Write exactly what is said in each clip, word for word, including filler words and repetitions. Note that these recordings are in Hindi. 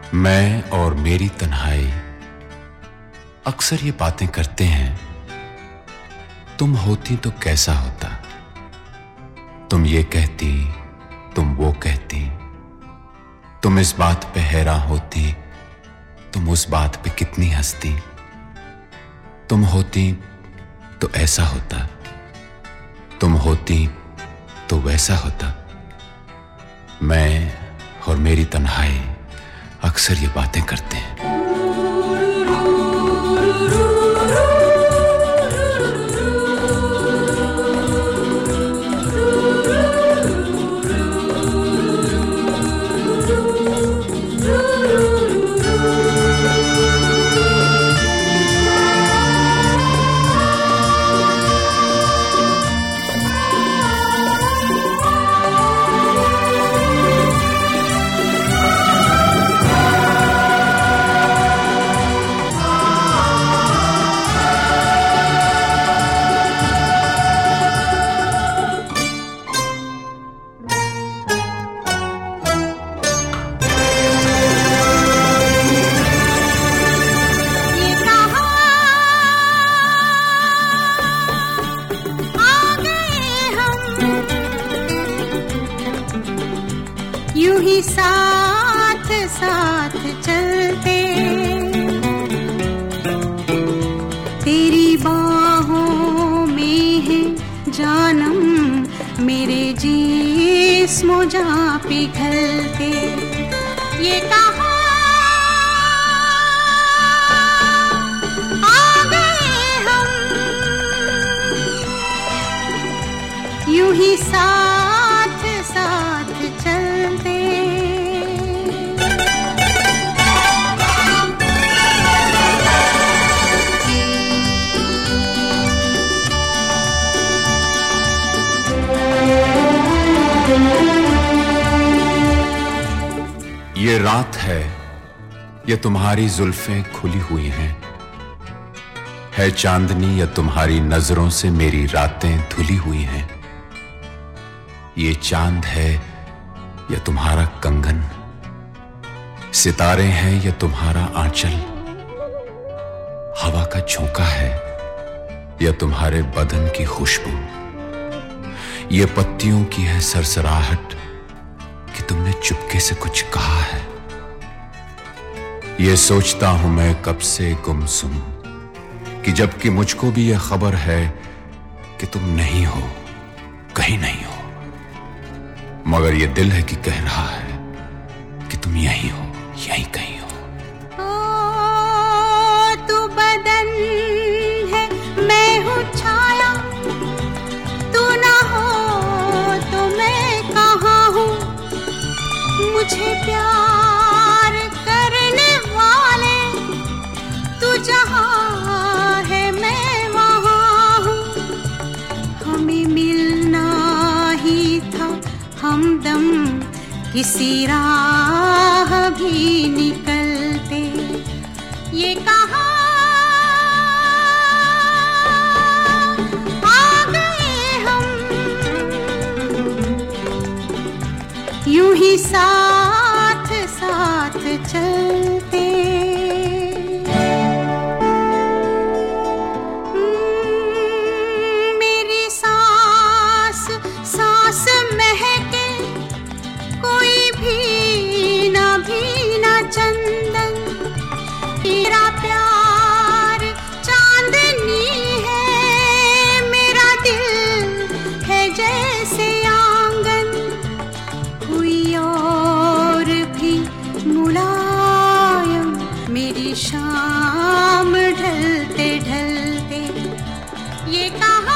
मैं और मेरी तन्हाई अक्सर ये बातें करते हैं, तुम होती तो कैसा होता, तुम ये कहती, तुम वो कहती, तुम इस बात पे हैरान होती, तुम उस बात पे कितनी हंसती, तुम होती तो ऐसा होता, तुम होती तो वैसा होता। मैं और मेरी तन्हाई अक्सर ये बातें करते हैं। यूं ही साथ साथ चलते, तेरी बाहों में है जानम, मेरे जिस्म जहाँ पिघलते। ये कहा आ गए हम, यूं ही साथ साथ चलते। ये रात है, ये तुम्हारी जुल्फें खुली हुई हैं, है चांदनी या तुम्हारी नजरों से मेरी रातें धुली हुई हैं। ये चांद है या तुम्हारा कंगन, सितारे हैं या तुम्हारा आंचल, हवा का झोंका है या तुम्हारे बदन की खुशबू, ये पत्तियों की है सरसराहट कि तुमने चुपके से कुछ कहा है। ये सोचता हूं मैं कब से गुमसुम कि जबकि मुझको भी यह खबर है कि तुम नहीं हो, कहीं नहीं हो, मगर ये दिल है कि कह रहा है कि तुम यहीं हो, यहीं कहीं हो। ओ, तू बदन है, मैं हूँ छाया, तू ना हो तो मैं कहाँ हूँ। मुझे प्यार करने वाले तू जहाँ है मैं वहाँ हूँ। हमें मिलना ही था हमदम, किसी राह भी निकलते। ये कहा आ गए हम, यूं ही साथ साथ चलते। मेरी सांस सांस महके, कोई भी ना भी ना चंदन, तेरा प्यार चांदनी है, मेरा दिल है जैसे आंगन। कोई और भी मुलायम, मेरी शाम ढलते ढलते। ये कहा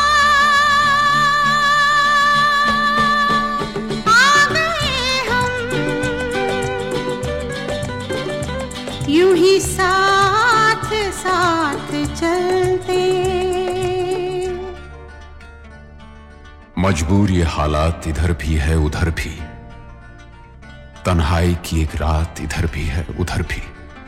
यूं ही साथ साथ चलते। मजबूर ये हालात इधर भी है उधर भी, तन्हाई की एक रात इधर भी है उधर भी।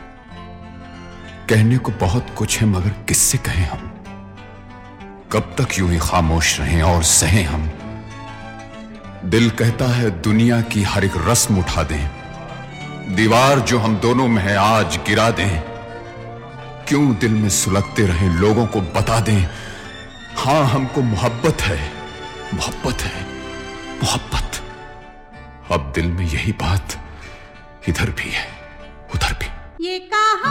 कहने को बहुत कुछ है मगर किससे कहें हम, कब तक यूं ही खामोश रहें और सहें हम। दिल कहता है दुनिया की हर एक रस्म उठा दें, दीवार जो हम दोनों में है आज गिरा दें। क्यों दिल में सुलगते रहें, लोगों को बता दें। हां हमको मोहब्बत है, मोहब्बत है, मोहब्बत। अब दिल में यही बात इधर भी है, उधर भी। ये कहां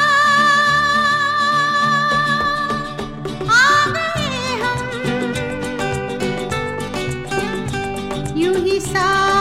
आ गए हम, यूं ही सा